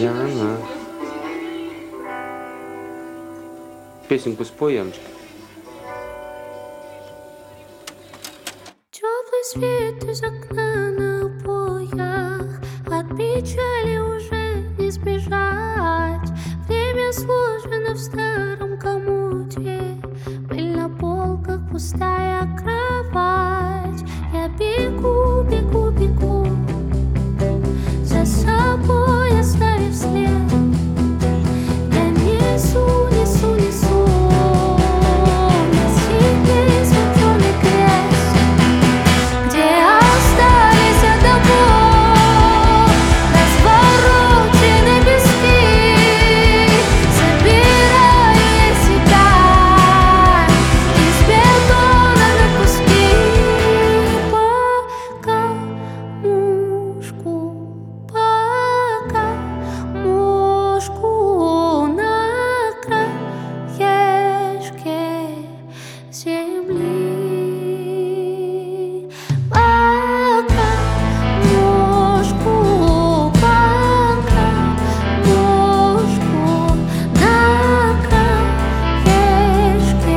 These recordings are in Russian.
Яна. Песенку спой, Яночка. Теплый свет из окна на обоях, от печали уже не сбежать. Время сложено в старом комоде, пыль на полках, пустая кровать. Я бегу, бегу, бегу, за собой оставив след. Я несу, несу, несу на себе светлый крест, где остались от домов разворочены пески. Собираю я себя из бетона на куски. Пока мушку на краешке земли. Пока мушку на краешке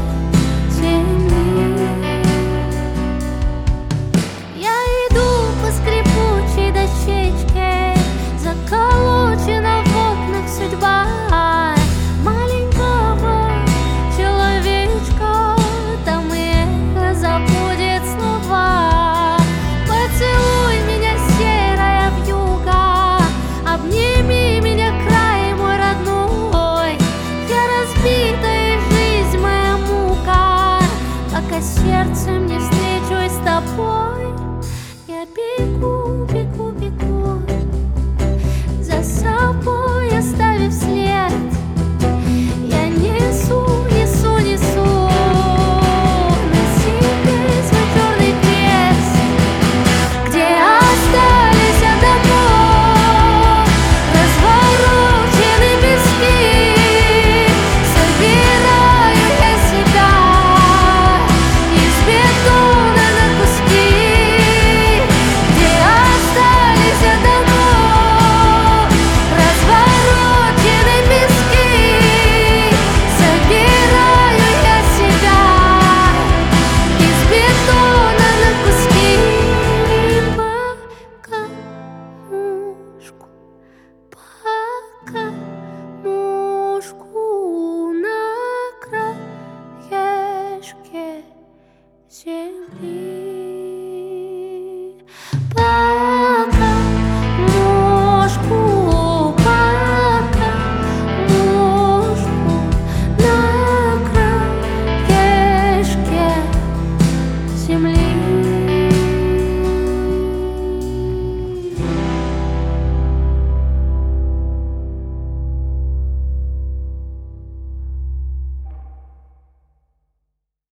земли. Я иду по скрипучей дощечке, заколочена в окнах судьба маленького человечка. Там эхо забудет слова. Поцелуй меня, серая вьюга, обними меня, край мой родной. Я разбита, и жизнь моя мука, пока сердцем не встречусь с тобой. Я бегу, бегу, бегу, за собой оставив след. Я несу, несу, несу на себе свой черный крест, где остались от домов разворочены пески. Собираю я себя из бетона на куски, где остались от домов разворочены пески. Собираю я себя из бетона на куски. Пока мушку на краешке земли.